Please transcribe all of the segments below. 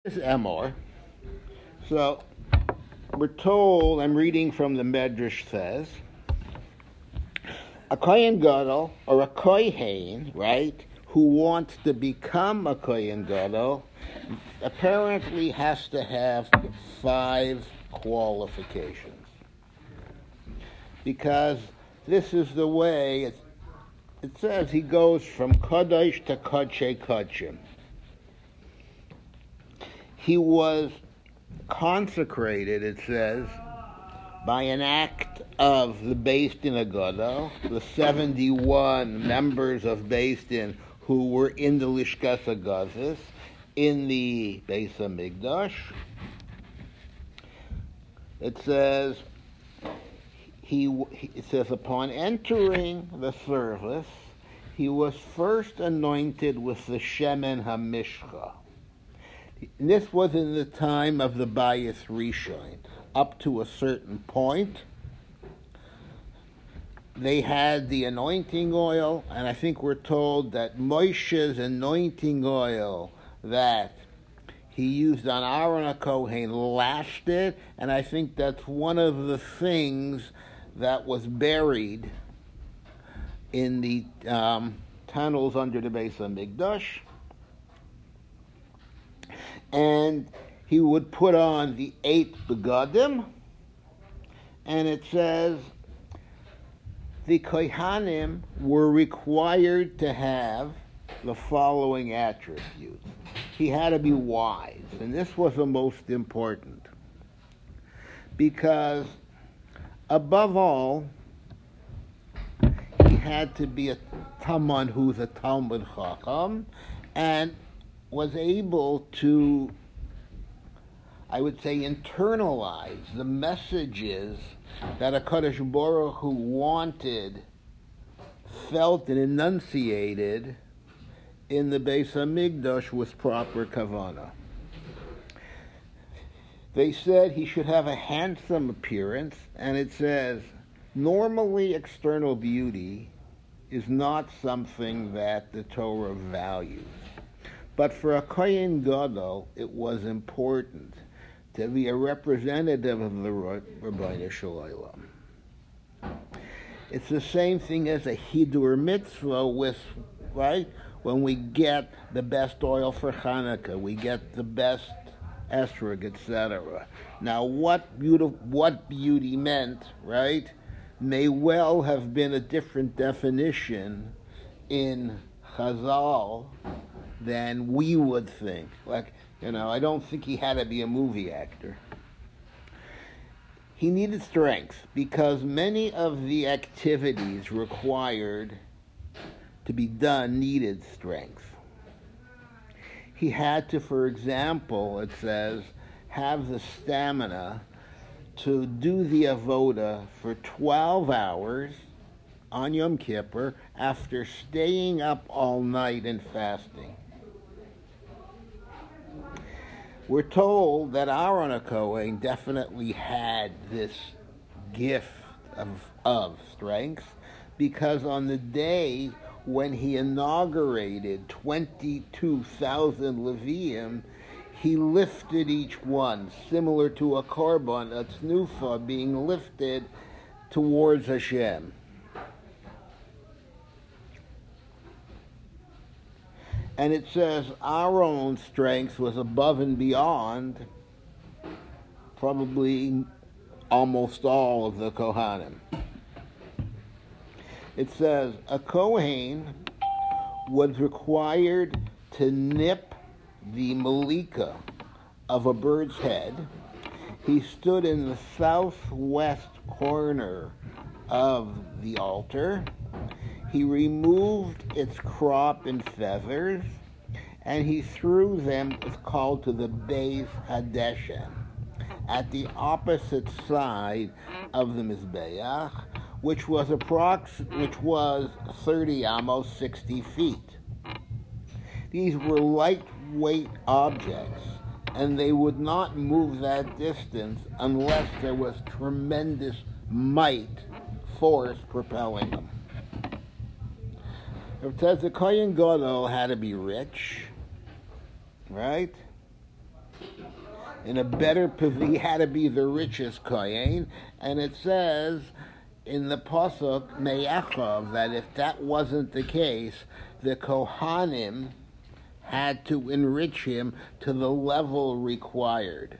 This is Emor. So we're told, I'm reading from the Medrash says, a Kohen Gadol or a Kohen, right, who wants to become a Kohen Gadol apparently has to have 5 qualifications. Because this is the way it says he goes from Kadosh to Kodshe Kodshim. He was consecrated, it says, by an act of the Beis Din Agadol, the 71 members of Beis Din who were in the Lishkas HaGazis, in the Beis HaMikdash. It says, it says, upon entering the service, he was first anointed with the Shemen HaMishcha. And this was in the time of the Bayis Rishon. Up to a certain point, they had the anointing oil, and I think we're told that Moshe's anointing oil that he used on Aaron HaKohen lasted, and I think that's one of the things that was buried in the tunnels under the Beis HaMikdash. And he would put on the 8 begadim, and it says the kohanim were required to have the following attributes. He had to be wise, and this was the most important, because above all, he had to be a Taman who's a Talmud Chacham, and was able to, I would say, internalize the messages that HaKadosh Baruch Hu wanted, felt, and enunciated in the Beis HaMikdash with proper kavanah. They said he should have a handsome appearance, and it says, normally external beauty is not something that the Torah values. But for a Kohen Gadol, it was important to be a representative of the Rabbeinu Shalom. It's the same thing as a Hidur Mitzvah with, right? When we get the best oil for Hanukkah, we get the best esrog, etc. Now, what beauty meant, right, may well have been a different definition in Chazal than we would think. Like, I don't think he had to be a movie actor. He needed strength because many of the activities required to be done needed strength. He had to, for example, it says, have the stamina to do the avoda for 12 hours on Yom Kippur after staying up all night and fasting. We're told that Aaron HaKohen definitely had this gift of strength because on the day when he inaugurated 22,000 Leviim, he lifted each one, similar to a korban, a tznufa, being lifted towards Hashem. And it says Aaron's strength was above and beyond probably almost all of the Kohanim. It says a Kohen was required to nip the malika of a bird's head. He stood in the southwest corner of the altar. He removed its crop and feathers, and he threw them, it's called, to the Beis Hadeshen, at the opposite side of the Mizbeach, which was 30, almost 60 feet. These were lightweight objects, and they would not move that distance unless there was tremendous force propelling them. It says the Kohen Gadol had to be rich, right? in a better position. He had to be the richest kohen, and it says in the pasuk Me'achov that if that wasn't the case, the Kohanim had to enrich him to the level required.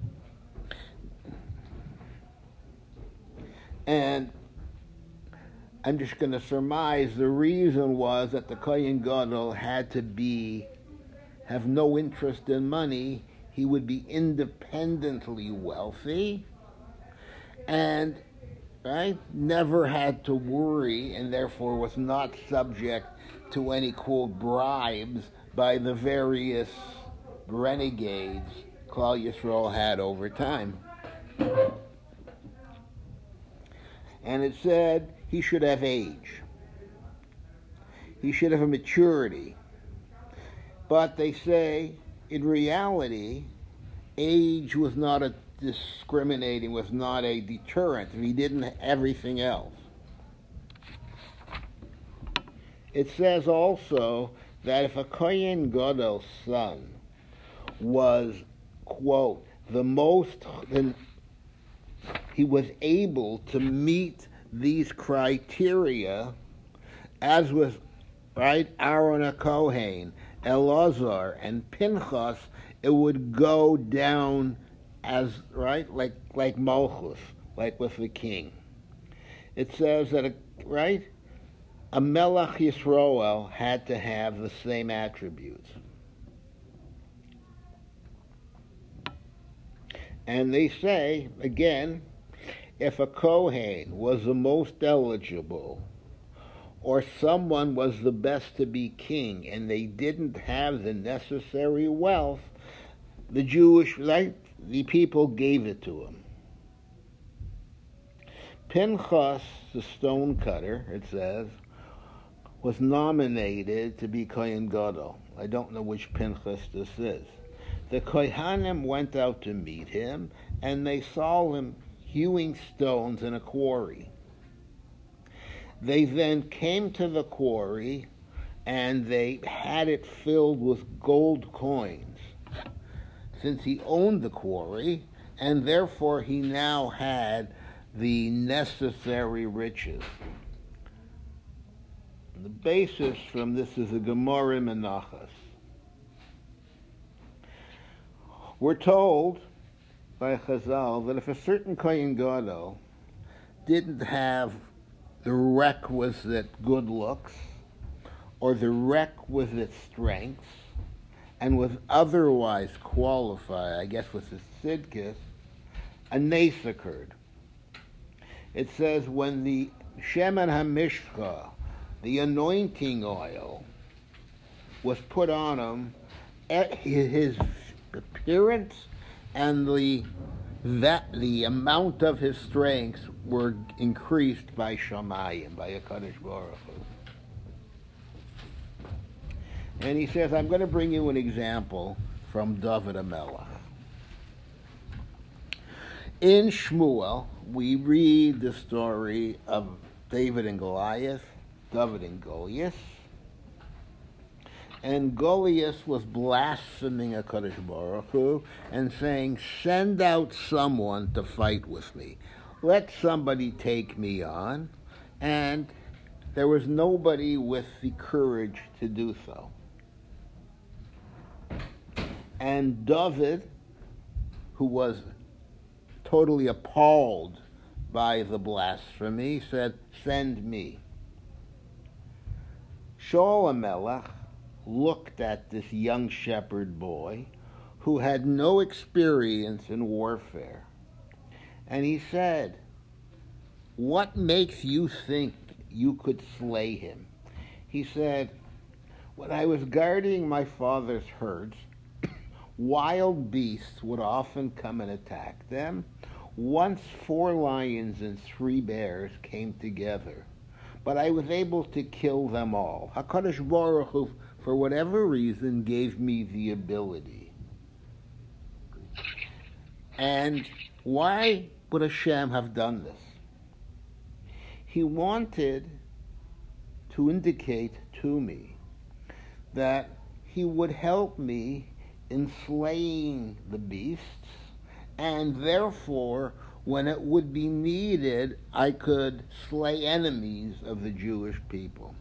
And I'm just going to surmise the reason was that the Kohen Gadol had to have no interest in money. He would be independently wealthy and never had to worry, and therefore was not subject to any, quote, bribes by the various renegades Klal Yisrael had over time. And it said he should have age. He should have a maturity. But they say, in reality, age was not a discriminating, was not a deterrent if he didn't have everything else. It says also that if a Kohen Gadol's son was, quote, then he was able to meet these criteria, as was, Aaron HaKohen, Elazar, and Pinchas, it would go down as, like Malchus, like with the king. It says that, a Melech Yisroel had to have the same attributes. And they say, again, if a Kohen was the most eligible, or someone was the best to be king, and they didn't have the necessary wealth, the the people gave it to him. Pinchas, the stonecutter, it says, was nominated to be Kohen Gadol. I don't know which Pinchas this is. The Kohanim went out to meet him, and they saw him hewing stones in a quarry. They then came to the quarry, and they had it filled with gold coins, since he owned the quarry, and therefore he now had the necessary riches. The basis from this is a Gemara Menachos. We're told by Chazal that if a certain Kohen Gadol didn't have the requisite good looks or the requisite strengths and was otherwise qualified, I guess with his tzidkis, a nace occurred. It says when the Shemen HaMishcha, the anointing oil, was put on him, his appearance and the amount of his strengths were increased by Shamayim, by HaKadosh Baruch Hu. And he says, I'm going to bring you an example from David HaMelech. In Shmuel, we read the story of David and Goliath, David and Goliath. And Goliath was blaspheming HaKadosh Baruch Hu and saying, send out someone to fight with me. Let somebody take me on. And there was nobody with the courage to do so. And David, who was totally appalled by the blasphemy, said, send me. Shaul HaMelech looked at this young shepherd boy who had no experience in warfare. And he said, what makes you think you could slay him? He said, when I was guarding my father's herds, wild beasts would often come and attack them. Once 4 lions and 3 bears came together, but I was able to kill them all. HaKadosh Baruch Hu, for whatever reason, gave me the ability. And why would Hashem have done this? He wanted to indicate to me that he would help me in slaying the beasts, and therefore, when it would be needed, I could slay enemies of the Jewish people.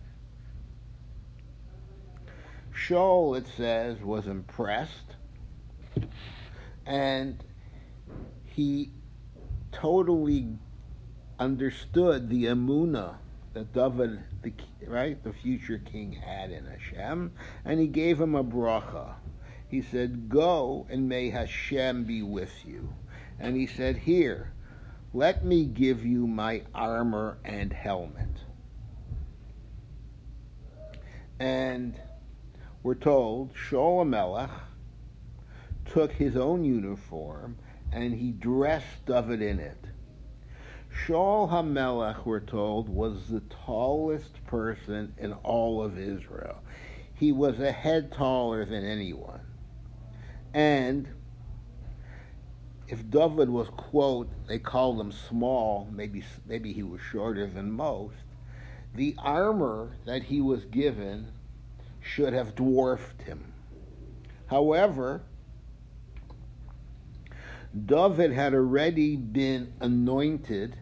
Shaul, it says, was impressed, and he totally understood the emunah that David, the future king, had in Hashem, and he gave him a bracha. He said, "Go, and may Hashem be with you." And he said, "Here, let me give you my armor and helmet." And we're told Shaul HaMelech took his own uniform and he dressed David in it. Shaul HaMelech, we're told, was the tallest person in all of Israel. He was a head taller than anyone. And if David was, quote, they called him small, maybe he was shorter than most, the armor that he was given should have dwarfed him. However, David had already been anointed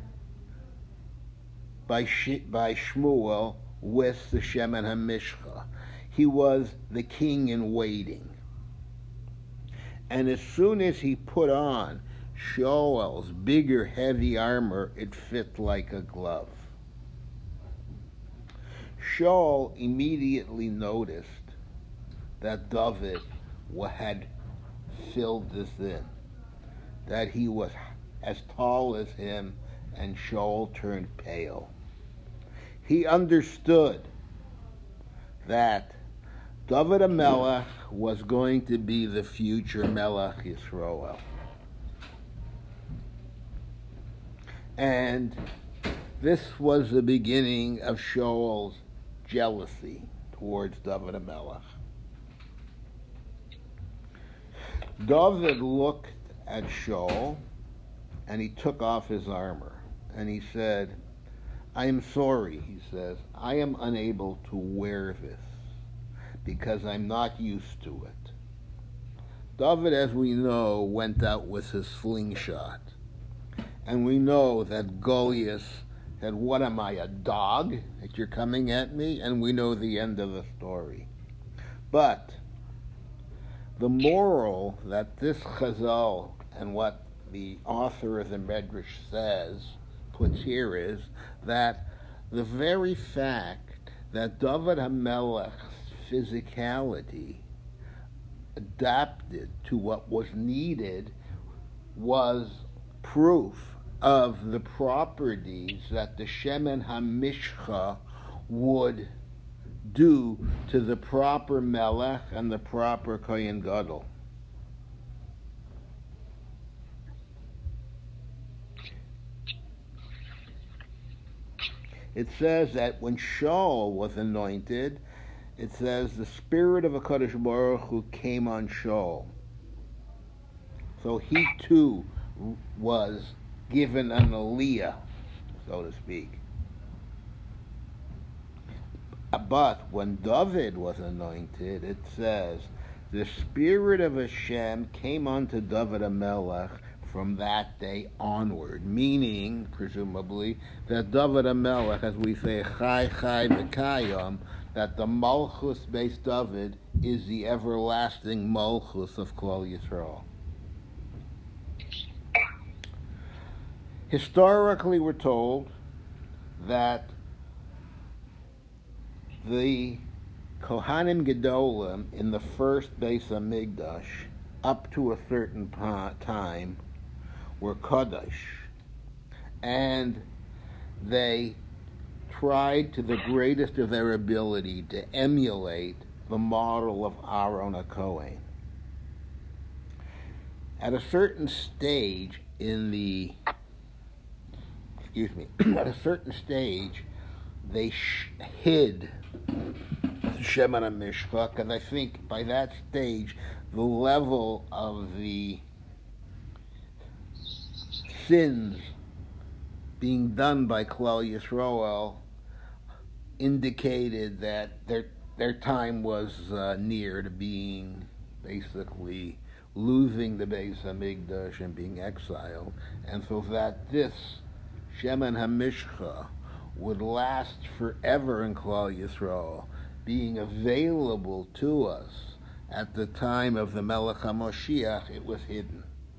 by Shmuel with the Shemen HaMishcha. He was the king in waiting. And as soon as he put on Shaul's bigger, heavy armor, it fit like a glove. Shaul immediately noticed that David had filled this in, that he was as tall as him, and Shaul turned pale. He understood that David HaMelech was going to be the future Melech Yisroel. And this was the beginning of Shaul's jealousy towards David HaMelech. David looked at Shaul and he took off his armor and he said, "I am sorry," he says, "I am unable to wear this because I'm not used to it." David, as we know, went out with his slingshot. And we know that Goliath said, "What am I, a dog, that you're coming at me?" And we know the end of the story. But the moral that this Chazal and what the author of the Medrash puts here is that the very fact that David HaMelech's physicality adapted to what was needed was proof of the properties that the Shemen HaMishcha would do to the proper Melech and the proper Kohen Gadol. It says that when Shaul was anointed, it says the spirit of HaKadosh Baruch Hu came on Shaul. So he too was given an aliyah, so to speak. But when David was anointed, it says the spirit of Hashem came onto David HaMelech from that day onward, meaning, presumably, that David HaMelech, as we say, Chai Chai V'Kayam, that the Malchus based David is the everlasting Malchus of Klal Yisrael. Historically, we're told that the Kohanim Gedolim in the first Beis HaMikdash, up to a certain time, were Kodesh, and they tried to the greatest of their ability to emulate the model of Aaron HaKohen. At a certain stage at a certain stage, they hid Shemen HaMishcha, and I think by that stage, the level of the sins being done by Klal Yisroel indicated that their time was near to being basically losing the Beis Hamikdash and being exiled, and so that this Shemen HaMishcha would last forever in Klal Yisrael, being available to us at the time of the Melech HaMoshiach, it was hidden.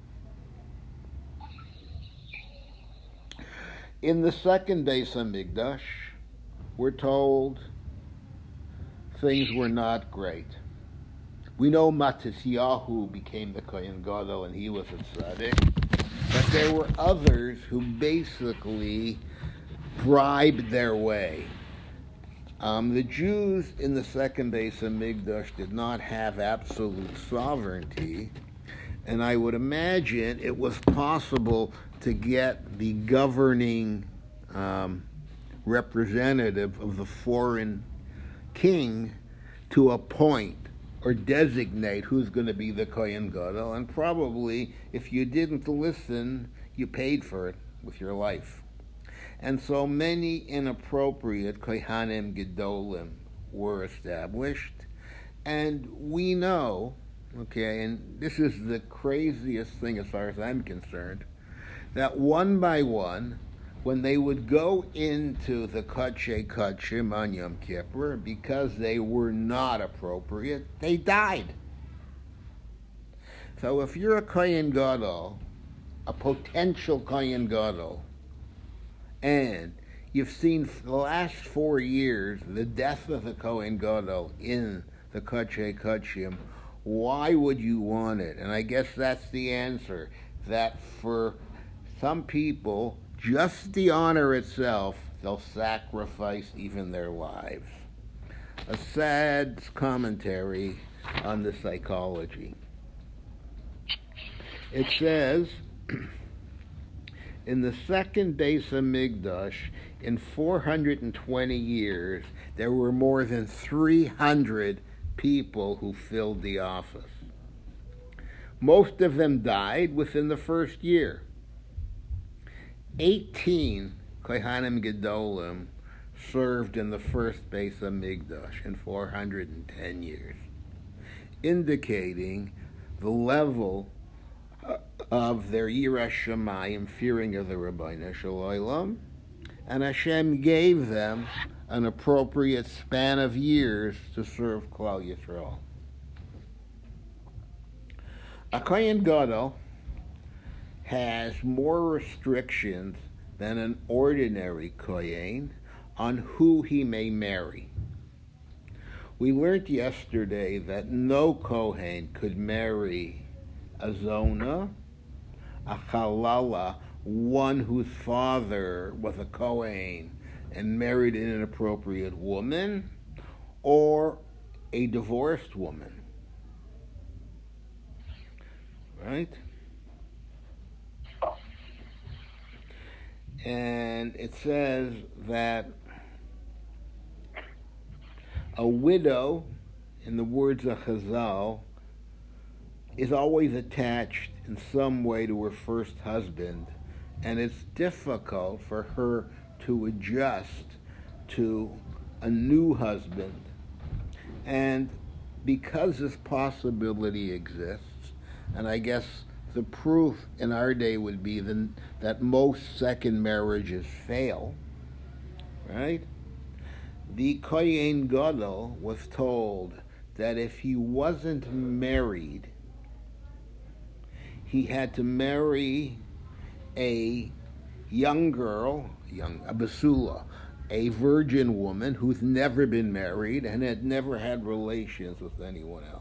In the second Beis Hamikdash, we're told things were not great. We know Matisyahu became the Kohen Gadol and he was a tzaddik, but there were others who basically bribed their way. The Jews in the second Beis Hamikdash did not have absolute sovereignty, and I would imagine it was possible to get the governing representative of the foreign king to appoint or designate who's going to be the Kohen Gadol, and probably if you didn't listen, you paid for it with your life. And so many inappropriate Kohanim Gedolim were established, and we know, okay, and this is the craziest thing as far as I'm concerned, that one by one, when they would go into the Kodshe Kodshim on Yom Kippur, because they were not appropriate, they died. So if you're a Kohen Gadol, a potential Kohen Gadol, and you've seen for the last 4 years the death of the Kohen Gadol in the Kodshe Kodshim, why would you want it? And I guess that's the answer, that for some people, just the honor itself, they'll sacrifice even their lives. A sad commentary on the psychology. It says, in the second Beis Hamikdash, in 420 years, there were more than 300 people who filled the office. Most of them died within the first year. 18 Kohanim Gedolim served in the first Beis Hamikdash in 410 years, indicating the level of their Yiras Shamayim, fearing of the Rabbeinu Shalom, and Hashem gave them an appropriate span of years to serve Klal Yisrael. A Kohen Gadol has more restrictions than an ordinary Kohen on who he may marry. We learned yesterday that no Kohen could marry a Zona, a Halala, one whose father was a Kohen and married an inappropriate woman, or a divorced woman. Right? And it says that a widow, in the words of Chazal, is always attached in some way to her first husband, and it's difficult for her to adjust to a new husband. And because this possibility exists, and I guess the proof in our day would be that most second marriages fail, right? The Kohen Gadol was told that if he wasn't married, he had to marry a young girl, a basula, a virgin woman who's never been married and had never had relations with anyone else.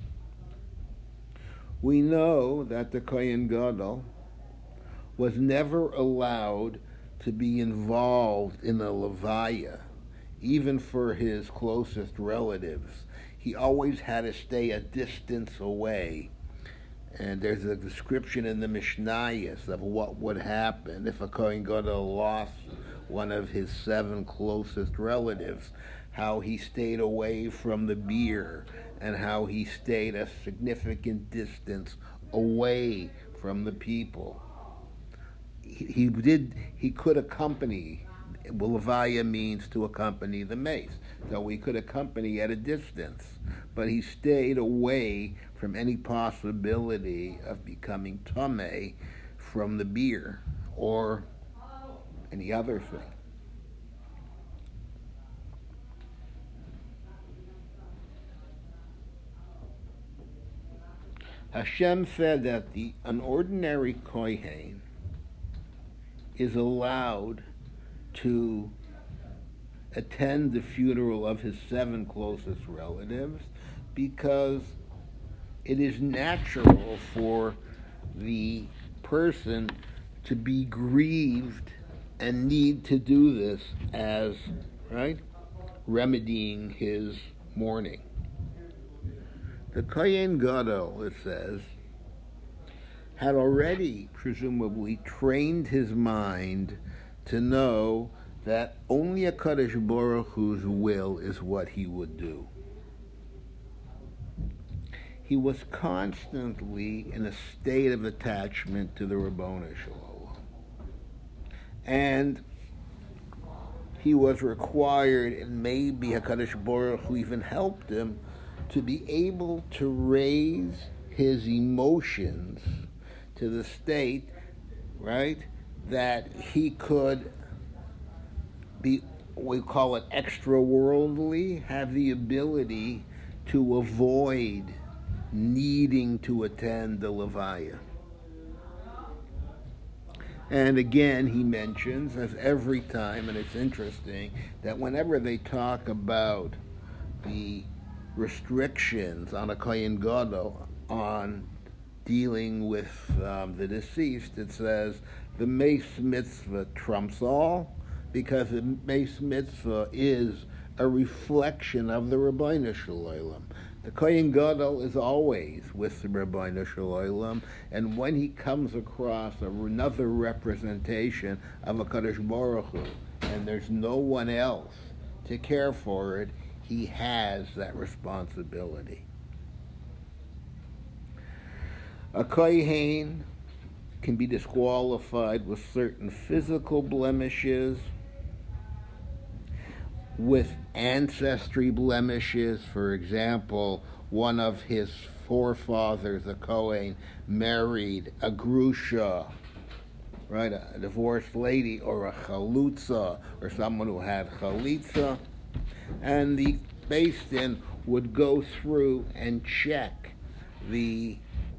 We know that the Kohen Gadol was never allowed to be involved in a levaya, even for his closest relatives. He always had to stay a distance away. And there's a description in the Mishnayos of what would happen if a Kohen Gadol lost one of his 7 closest relatives, how he stayed away from the beer, and how he stayed a significant distance away from the people. He could accompany Levaya means to accompany the mace. So he could accompany at a distance, but he stayed away from any possibility of becoming tameh from the beer or any other thing. Hashem said that an ordinary kohen is allowed to attend the funeral of his 7 closest relatives because it is natural for the person to be grieved and need to do this as, right, remedying his mourning. The Kohen Gadol, it says, had already, presumably, trained his mind to know that only a HaKadosh Baruch Hu's will is what he would do. He was constantly in a state of attachment to the Ribono Shel Olam. And he was required, and maybe HaKadosh Baruch Hu even helped him, to be able to raise his emotions to the state, right, that he could be, we call it extra-worldly, have the ability to avoid needing to attend the Levaya. And again, he mentions, as every time, and it's interesting, that whenever they talk about the restrictions on a Kohen Gadol on dealing with the deceased, it says the Meis Mitzvah trumps all, because the Meis Mitzvah is a reflection of the Ribono Shel Olam. The Kohen Gadol is always with the Ribono Shel Olam, and when he comes across another representation of a HaKadosh Baruch Hu, and there's no one else to care for it, he has that responsibility. A kohen can be disqualified with certain physical blemishes, with ancestry blemishes. For example, one of his forefathers, a kohen, married a grusha, right, a divorced lady, or a chalutza, or someone who had chalitza. And the Beis Din would go through and check the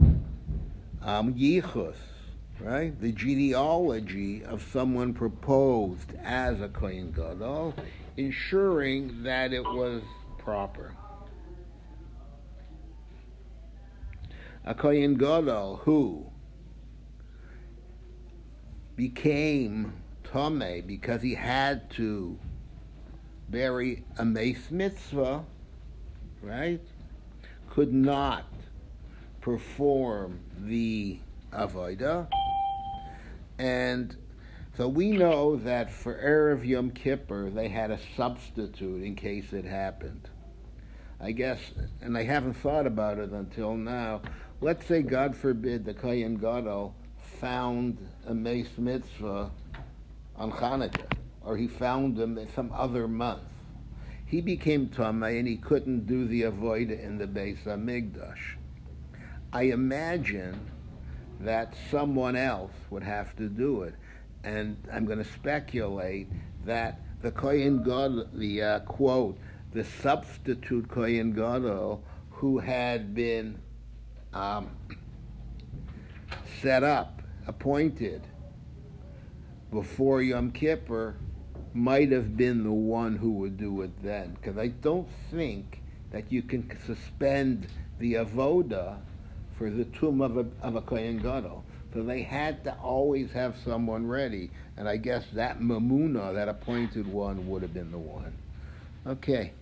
yichus, right, the genealogy of someone proposed as a Kohen Gadol, ensuring that it was proper. A Kohen Gadol who became tameh because he had to bury a Meis Mitzvah, right, could not perform the Avodah. And so we know that for Erev Yom Kippur, they had a substitute in case it happened. I guess, and I haven't thought about it until now, let's say, God forbid, the Kohen Gadol found a Meis Mitzvah on Hanukkah, or he found them in some other month. He became tameh and he couldn't do the avodah in the Beis Hamikdash. I imagine that someone else would have to do it, and I'm going to speculate that the Kohen Gadol, the quote, the substitute Kohen Gadol who had been set up, appointed before Yom Kippur, might have been the one who would do it then. Because I don't think that you can suspend the avoda for the tomb of a Kohen Gadol. So they had to always have someone ready. And I guess that mamuna, that appointed one, would have been the one. Okay.